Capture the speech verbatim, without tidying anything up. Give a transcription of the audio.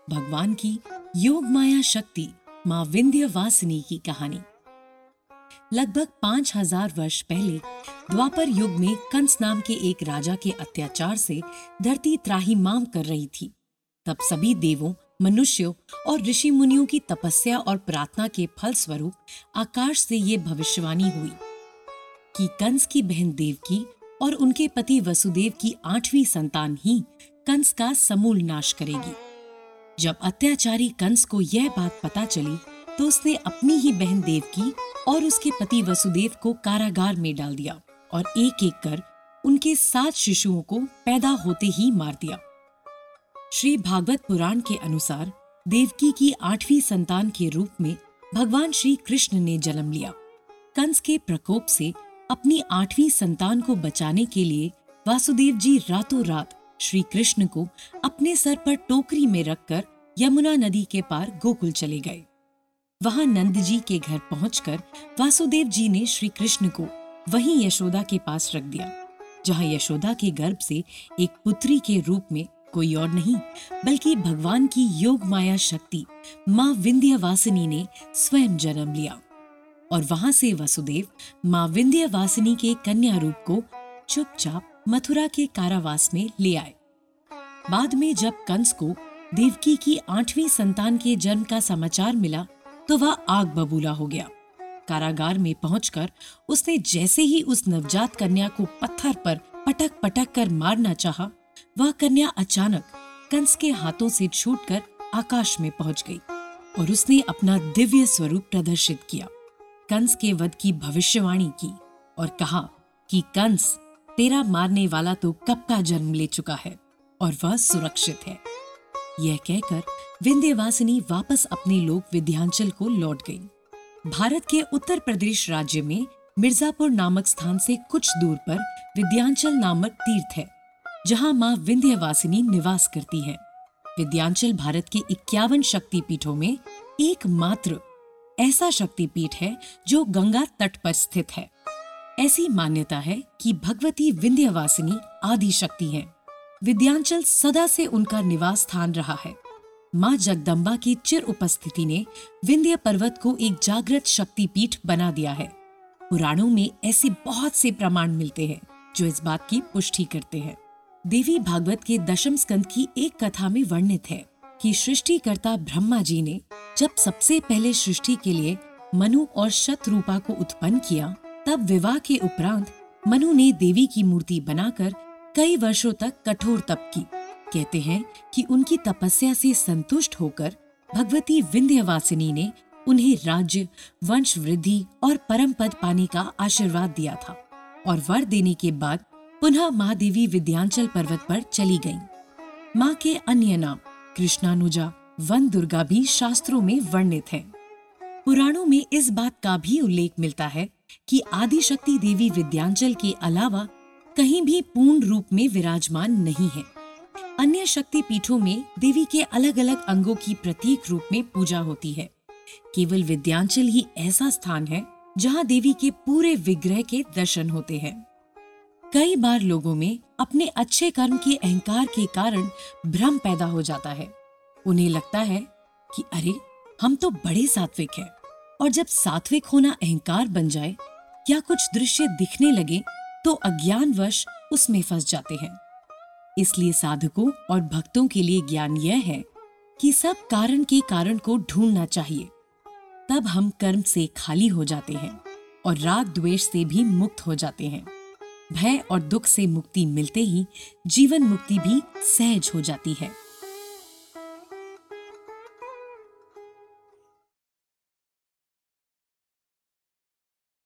भगवान की योग माया शक्ति माँ विंध्यवासिनी की कहानी। लगभग पांच हजार वर्ष पहले द्वापर युग में कंस नाम के एक राजा के अत्याचार से धरती त्राहिमाम कर रही थी। तब सभी देवों, मनुष्यों और ऋषि मुनियों की तपस्या और प्रार्थना के फल स्वरूप आकाश से ये भविष्यवाणी हुई कि कंस की बहन देवकी और उनके पति वसुदेव की आठवीं संतान ही कंस का समूल नाश करेगी। जब अत्याचारी कंस को यह बात पता चली तो उसने अपनी ही बहन देवकी और उसके पति वसुदेव को कारागार में डाल दिया और एक एक कर उनके सात शिशुओं को पैदा होते ही मार दिया। श्री भागवत पुराण के अनुसार देवकी की आठवीं संतान के रूप में भगवान श्री कृष्ण ने जन्म लिया। कंस के प्रकोप से अपनी आठवीं संतान को बचाने के लिए वासुदेव जी रातों रात श्री कृष्ण को अपने सर पर टोकरी में रखकर यमुना नदी के पार गोकुल चले गए। वहां नंद जी के घर पहुंचकर वासुदेव जी ने श्री कृष्ण को वहीं यशोदा के पास रख दिया, जहां यशोदा के गर्भ से एक पुत्री के रूप में कोई और नहीं बल्कि भगवान की योग माया शक्ति माँ विंध्यवासिनी ने स्वयं जन्म लिया। और वहां से वसुदेव माँ विंध्यवासिनी के कन्या रूप को चुपचाप मथुरा के कारावास में ले आए। बाद में जब कंस को देवकी की आठवीं संतान के जन्म का समाचार मिला तो वह आग बबूला हो गया। कारागार में पहुंचकर उसने जैसे ही उस नवजात कन्या को पत्थर पर पटक पटक कर मारना चाहा, वह कन्या अचानक कंस के हाथों से छूटकर आकाश में पहुंच गई और उसने अपना दिव्य स्वरूप प्रदर्शित किया। कंस के वध की भविष्यवाणी की और कहा कि कंस, तेरा मारने वाला तो कब का जन्म ले चुका है और वह सुरक्षित है। यह कहकर विंध्यवासिनी वापस अपने लोक विंध्याचल को लौट गई। भारत के उत्तर प्रदेश राज्य में मिर्जापुर नामक स्थान से कुछ दूर पर विंध्याचल नामक तीर्थ है, जहां माँ विंध्यवासिनी निवास करती है। विंध्याचल भारत के इक्यावन शक्तिपीठों में एकमात्र ऐसा शक्तिपीठ है जो गंगा तट पर स्थित है। ऐसी मान्यता है कि भगवती विंध्यवासिनी आदि शक्ति हैं। विंध्याचल सदा से उनका निवास स्थान रहा है। माँ जगदम्बा की चिर उपस्थिति ने विंध्य पर्वत को एक जागृत शक्तिपीठ बना दिया है। पुराणों में ऐसे बहुत से प्रमाण मिलते हैं जो इस बात की पुष्टि करते हैं। देवी भागवत के दशम स्कंद की एक कथा में वर्णित है कि सृष्टिकर्ता ब्रह्मा जी ने जब सबसे पहले सृष्टि के लिए मनु और शतरूपा को उत्पन्न किया, तब विवाह के उपरांत मनु ने देवी की मूर्ति बनाकर कई वर्षों तक कठोर तप की। कहते हैं कि उनकी तपस्या से संतुष्ट होकर भगवती विंध्यवासिनी ने उन्हें राज्य, वंश वृद्धि और परम पद पाने का आशीर्वाद दिया था और वर देने के बाद पुनः महादेवी विंध्याचल पर्वत पर चली गईं। माँ के अन्य नाम कृष्णानुजा, वन दुर्गा भी शास्त्रों में वर्णित हैं। पुराणों में इस बात का भी उल्लेख मिलता है कि आदिशक्ति देवी विंध्याचल के अलावा कहीं भी पूर्ण रूप में विराजमान नहीं है। अन्य शक्ति पीठों में देवी के अलग अलग अंगों की प्रतीक रूप में पूजा होती है। केवल विंध्याचल ही ऐसा स्थान है जहां देवी के पूरे विग्रह के दर्शन होते हैं। कई बार लोगों में अपने अच्छे कर्म के अहंकार के कारण भ्रम पैदा हो जाता है। उन्हें लगता है कि अरे, हम तो बड़े सात्विक हैं, और जब सात्विक होना अहंकार बन जाए या कुछ दृश्य दिखने लगे तो अज्ञानवश उसमें फंस जाते हैं। इसलिए साधकों और भक्तों के लिए ज्ञान यह है कि सब कारण के कारण को ढूंढना चाहिए। तब हम कर्म से खाली हो जाते हैं और राग द्वेष से भी मुक्त हो जाते हैं। भय और दुख से मुक्ति मिलते ही जीवन मुक्ति भी सहज हो जाती है।